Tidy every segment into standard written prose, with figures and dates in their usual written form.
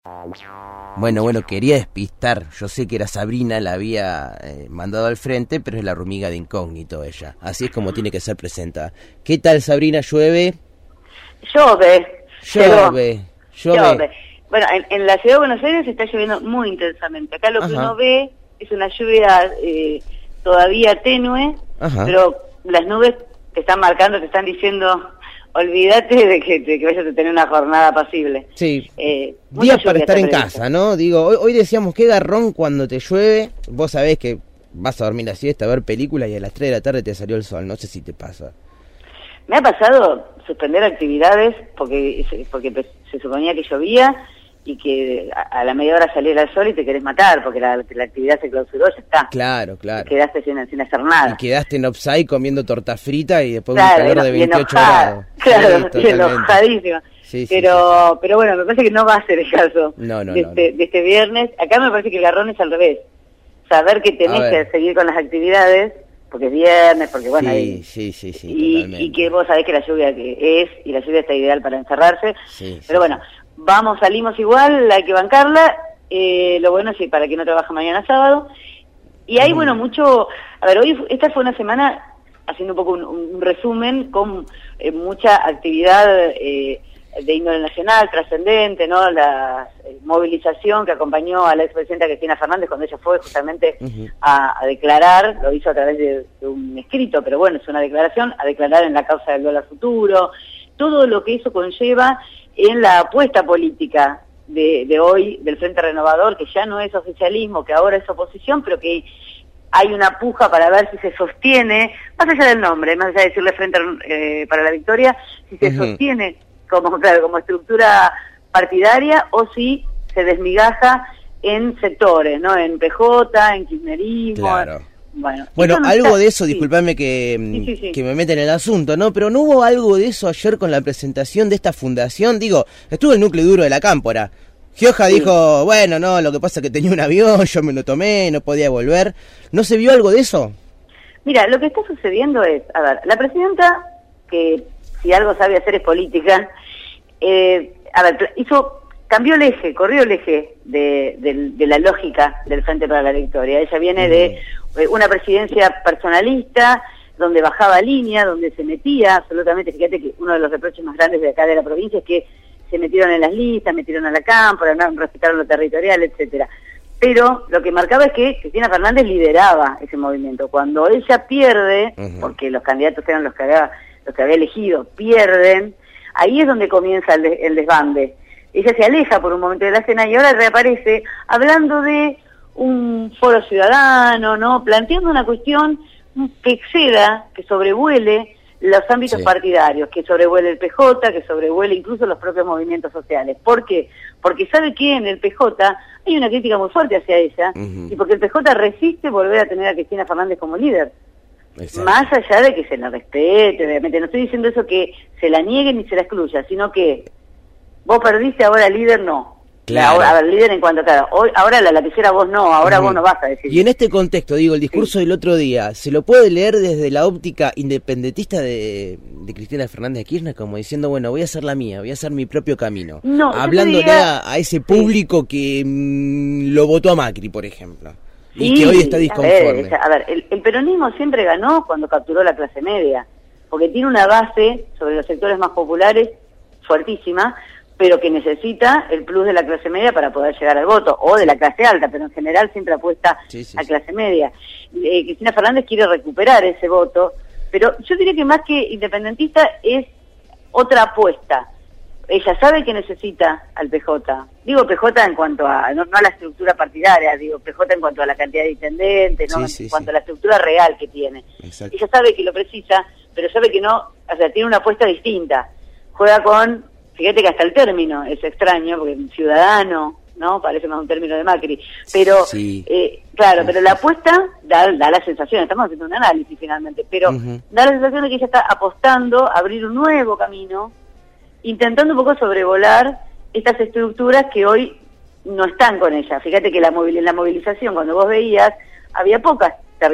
Bueno, quería despistar. Yo sé que era Sabrina, la había mandado al frente, pero es la hormiga de incógnito ella. Así es como tiene que ser presentada. ¿Qué tal, Sabrina? ¿Llueve? Llueve. Bueno, en la ciudad de Buenos Aires está lloviendo muy intensamente. Acá lo que uno ve es una lluvia todavía tenue, pero las nubes te están marcando, te están diciendo... Olvídate de que vayas a tener una jornada apacible. Sí, días para estar en casa, ¿no? Digo, hoy decíamos, qué garrón cuando te llueve. Vos sabés que vas a dormir la siesta, a ver películas y a las 3 de la tarde te salió el sol. No sé si te pasa. Me ha pasado suspender actividades porque se suponía que llovía y que a la media hora saliera el sol y te querés matar porque la actividad se clausuró, ya está. Claro. Te quedaste sin hacer nada. Y quedaste en offside comiendo torta frita y después un calor de 28 grados. Claro, sí, enojadísima. Sí, pero bueno, me parece que no va a ser el caso de este viernes. Acá me parece que el garrón es al revés. Saber que tenés que seguir con las actividades, porque es viernes, porque bueno... Sí, y que vos sabés que la lluvia que es, y la lluvia está ideal para encerrarse. Pero bueno, salimos igual, hay que bancarla. Lo bueno es para que no trabaje mañana sábado. Y hay, mucho... A ver, esta fue una semana, haciendo un poco un resumen, con mucha actividad de índole nacional, trascendente, ¿no? La movilización que acompañó a la expresidenta Cristina Fernández cuando ella fue justamente a declarar, lo hizo a través de un escrito, pero bueno, es una declaración, a declarar en la causa del dólar futuro, todo lo que eso conlleva en la apuesta política de hoy, del Frente Renovador, que ya no es oficialismo, que ahora es oposición, pero que hay una puja para ver si se sostiene, más allá del nombre, más allá de decirle Frente para la Victoria, si se sostiene como estructura partidaria o si se desmigaja en sectores, ¿no? En PJ, en kirchnerismo. Claro. Bueno, algo de eso, disculpame que me meta en el asunto, ¿no? Pero ¿no hubo algo de eso ayer con la presentación de esta fundación? Digo, estuvo el núcleo duro de la Cámpora. Gioja dijo, bueno, no, lo que pasa es que tenía un avión, yo me lo tomé, no podía volver. ¿No se vio algo de eso? Mira, lo que está sucediendo es, a ver, la presidenta, que si algo sabe hacer es política, cambió el eje, corrió el eje de la lógica del Frente para la Victoria. Ella viene de una presidencia personalista, donde bajaba línea, donde se metía absolutamente. Fíjate que uno de los reproches más grandes de acá de la provincia es que se metieron en las listas, metieron a la Cámpora, no respetaron lo territorial, etcétera. Pero lo que marcaba es que Cristina Fernández lideraba ese movimiento. Cuando ella pierde, porque los candidatos eran los que había elegido, pierden, ahí es donde comienza el desbande. Ella se aleja por un momento de la escena y ahora reaparece hablando de un foro ciudadano, ¿no? Planteando una cuestión que exceda, que sobrevuele los ámbitos partidarios, que sobrevuele el PJ, que sobrevuele incluso los propios movimientos sociales. ¿Por qué? Porque sabe que en el PJ hay una crítica muy fuerte hacia ella, y porque el PJ resiste volver a tener a Cristina Fernández como líder. Exacto. Más allá de que se la respete, obviamente, no estoy diciendo eso que se la niegue ni se la excluya, sino que vos perdiste, ahora líder no. Claro. Ahora líder en cuanto a cada. Ahora la lapicera vos no, ahora vos no vas a decir. Y en este contexto, digo, el discurso del otro día, ¿se lo puede leer desde la óptica independentista de Cristina Fernández de Kirchner, como diciendo, bueno, voy a hacer la mía, voy a hacer mi propio camino? No, hablándole a ese público que lo votó a Macri, por ejemplo, y que hoy está disconforme. A ver, el peronismo siempre ganó cuando capturó la clase media, porque tiene una base sobre los sectores más populares fuertísima, pero que necesita el plus de la clase media para poder llegar al voto, o de la clase alta, pero en general siempre apuesta a clase media. Cristina Fernández quiere recuperar ese voto, pero yo diría que más que independentista es otra apuesta. Ella sabe que necesita al PJ. Digo PJ en cuanto a, no a la estructura partidaria, digo PJ en cuanto a la cantidad de intendentes, ¿no? En cuanto a la estructura real que tiene. Exacto. Ella sabe que lo precisa, pero sabe que no, o sea, tiene una apuesta distinta. Juega con... Fíjate que hasta el término es extraño, porque ciudadano, ¿no? Parece más un término de Macri. Pero, claro, pero la apuesta da la sensación, estamos haciendo un análisis finalmente, pero da la sensación de que ella está apostando a abrir un nuevo camino, intentando un poco sobrevolar estas estructuras que hoy no están con ella. Fíjate que en la movilización, cuando vos veías, había pocos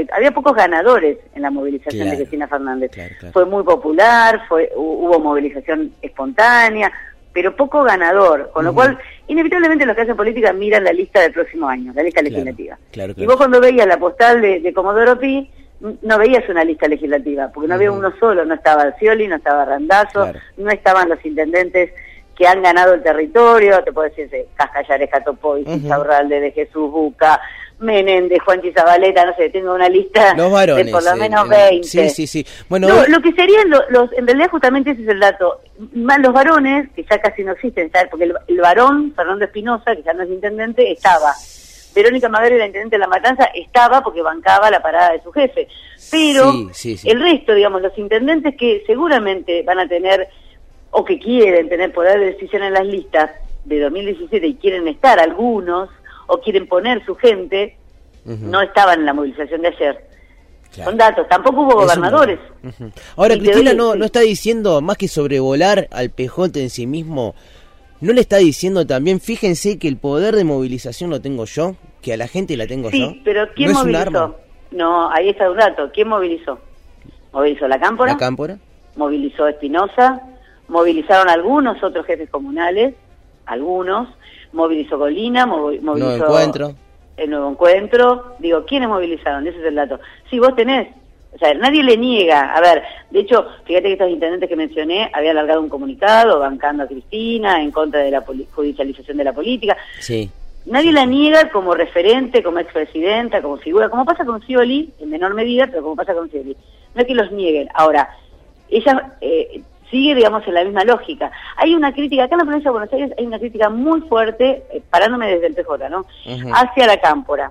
ganadores en la movilización de Cristina Fernández. Claro. Fue muy popular, hubo movilización espontánea, pero poco ganador, con lo cual, inevitablemente los que hacen política miran la lista del próximo año, la lista legislativa. Claro. Y vos cuando veías la postal de Comodoro Pi, no veías una lista legislativa, porque no había uno solo, no estaba Scioli, no estaba Randazzo, no estaban los intendentes que han ganado el territorio, te puedo decir, Cascallares, Catopoy, Insaurralde, de Jesús Buca, Menéndez, Juanchi Zabaleta, no sé, tengo una lista varones, de por lo menos 20. Sí. Bueno, lo que serían en realidad justamente ese es el dato, más los varones, que ya casi no existen, ¿sabes? Porque el varón, Fernando Espinosa, que ya no es intendente, estaba. Verónica Madero, la intendente de La Matanza, estaba porque bancaba la parada de su jefe. Pero el resto, digamos, los intendentes que seguramente van a tener, o que quieren tener poder de decisión en las listas de 2017 y quieren estar algunos, o quieren poner su gente, no estaban en la movilización de ayer. Claro. Son datos, tampoco hubo gobernadores. Ahora, Cristina no está diciendo, más que sobrevolar al PJ en sí mismo, ¿no le está diciendo también, fíjense que el poder de movilización lo tengo yo, que a la gente la tengo yo? Sí, pero ¿quién ¿No movilizó? es un arma? No, ahí está un dato. ¿Quién movilizó? Movilizó la Cámpora. ¿La Cámpora? Movilizó Espinosa. Movilizaron algunos otros jefes comunales, algunos. Movilizó Colina, movilizó Nuevo Encuentro. El Nuevo Encuentro. Digo, ¿quiénes movilizaron? Ese es el dato. Sí, vos tenés. O sea, nadie le niega. A ver, de hecho, fíjate que estos intendentes que mencioné habían alargado un comunicado bancando a Cristina en contra de la judicialización de la política. Sí. Nadie la niega como referente, como expresidenta, como figura, como pasa con Scioli, en menor medida, pero como pasa con Scioli. No es que los nieguen. Ahora, ella sigue, digamos, en la misma lógica. Hay una crítica, acá en la provincia de Buenos Aires hay una crítica muy fuerte, parándome desde el PJ, ¿no? Hacia la Cámpora.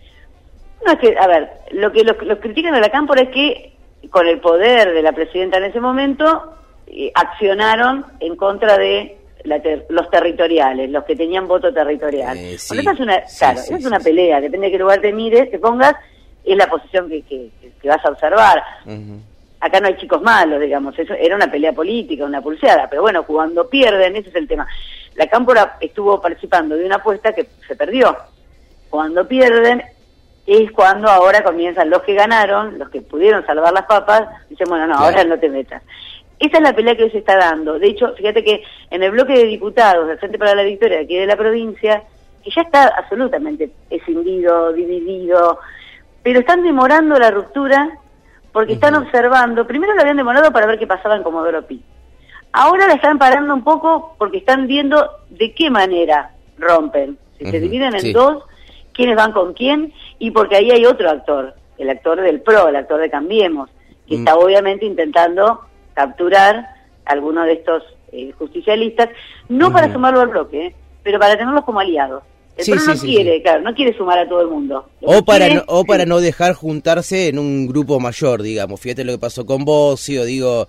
No es que, a ver, lo que los critican a la Cámpora es que con el poder de la presidenta en ese momento accionaron en contra de los territoriales, los que tenían voto territorial. Bueno, esa es una pelea, depende de qué lugar te mires, te pongas, es la posición que vas a observar. Acá no hay chicos malos, digamos, eso era una pelea política, una pulseada, pero bueno, cuando pierden, ese es el tema. La Cámpora estuvo participando de una apuesta que se perdió. Cuando pierden es cuando ahora comienzan los que ganaron, los que pudieron salvar las papas, dicen, bueno, no, ahora no te metas. Esa es la pelea que hoy se está dando. De hecho, fíjate que en el bloque de diputados del Frente para la Victoria aquí de la provincia, que ya está absolutamente escindido, dividido, pero están demorando la ruptura porque están observando, primero lo habían demorado para ver qué pasaba en Comodoro Pi. Ahora la están parando un poco porque están viendo de qué manera rompen. Si se dividen en dos, quiénes van con quién, y porque ahí hay otro actor, el actor del PRO, el actor de Cambiemos, que está obviamente intentando capturar a algunos de estos justicialistas, no para sumarlo al bloque, pero para tenerlos como aliados. El PRO no quiere, claro, no quiere sumar a todo el mundo. O para no dejar juntarse en un grupo mayor, digamos. Fíjate lo que pasó con Bossio, digo,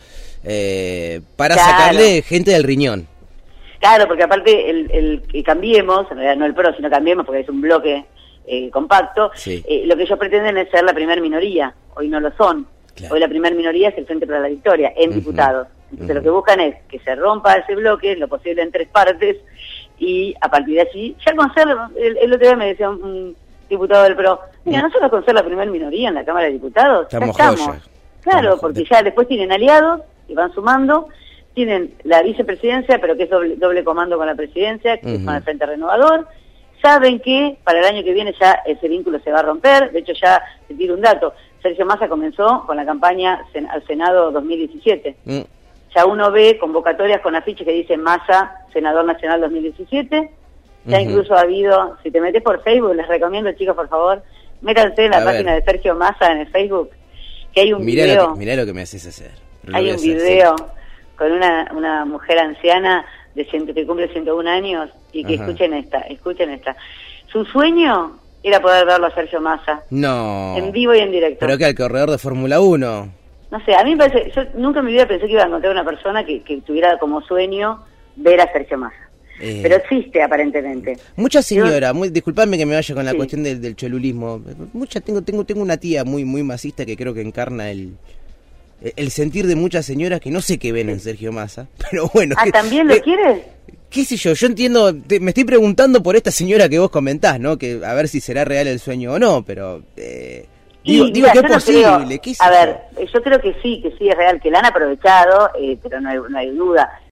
para sacarle gente del riñón. Claro, porque aparte el que Cambiemos, en realidad no el PRO, sino Cambiemos, porque es un bloque compacto, lo que ellos pretenden es ser la primer minoría, hoy no lo son. Claro. Hoy la primer minoría es el Frente para la Victoria, en diputados. Entonces lo que buscan es que se rompa ese bloque, lo posible en 3 partes, y a partir de allí, ya con ser, el otro día me decía un diputado del PRO, mira, nosotros con ser la primer minoría en la Cámara de Diputados, estamos. Claro, porque ya después tienen aliados, y van sumando, tienen la vicepresidencia, pero que es doble comando con la presidencia, que es con el Frente Renovador, saben que para el año que viene ya ese vínculo se va a romper, de hecho ya te tiro un dato, Sergio Massa comenzó con la campaña al Senado 2017. Ya uno ve convocatorias con afiches que dicen Massa, Senador Nacional 2017. Ya incluso ha habido, si te metes por Facebook, les recomiendo, chicos, por favor, métanse en la página de Sergio Massa en el Facebook, que hay un video. Mirá lo que me haces hacer. Hay un video con una mujer anciana que cumple 101 años y que escuchen esta. Su sueño era poder verlo a Sergio Massa. No. En vivo y en directo. Pero que al corredor de Fórmula 1. No sé, a mí me parece, yo nunca en mi vida pensé que iba a encontrar una persona que tuviera como sueño ver a Sergio Massa. Pero existe aparentemente. Mucha señora, disculpadme que me vaya con la cuestión del cholulismo. Tengo una tía muy masista que creo que encarna el sentir de muchas señoras que no sé qué ven en Sergio Massa, pero bueno. ¿También lo quieres? ¿Qué sé yo? Yo entiendo, me estoy preguntando por esta señora que vos comentás, ¿no? Que a ver si será real el sueño o no, pero digo que es posible. A ver, yo creo que sí es real, que la han aprovechado, pero no hay duda.